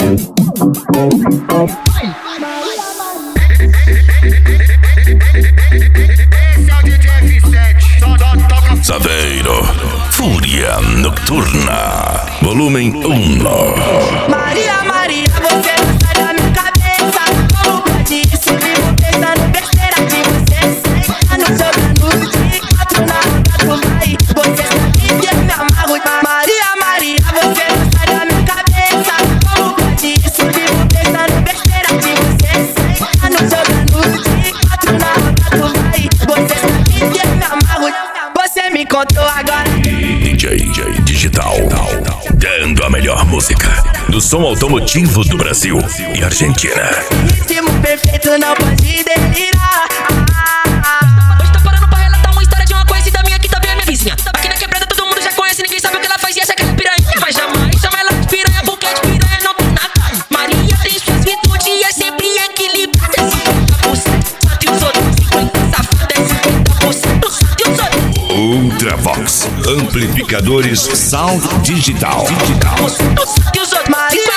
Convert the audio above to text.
Saveiro, Fúria Nocturna, volume 1. Maria, Maria, você não sai da minha cabeça. Como pode isso? Vivo pensando besteira de você. Tá no seu canudo de 4 na roda, tu vai. Você sabe que eu me amarro. Maria, Maria, você não sai da minha cabeça. Como pode isso? Vivo pensando besteira de você. Tá no seu canudo de 4 na roda, tu vai. Você sabe que eu me amarro. Você me contou agora. DJ Digital, dando a melhor música do som automotivo do Brasil e Argentina. Ritmo perfeito, não pode delirar. Hoje tô parando pra relatar uma história de uma conhecida minha que também é minha vizinha. Aqui na quebrada todo mundo já conhece, ninguém sabe o que ela faz e acha que ela é piranha. Mas jamais chama ela de piranha porque de piranha não tem nada. Maria tem suas virtudes e é sempre equilibrada. É 50%, só que os outros 50% safada, é 50%, só que os outros Ultravox, amplificadores Sound Digital. Só que os outros. Maria,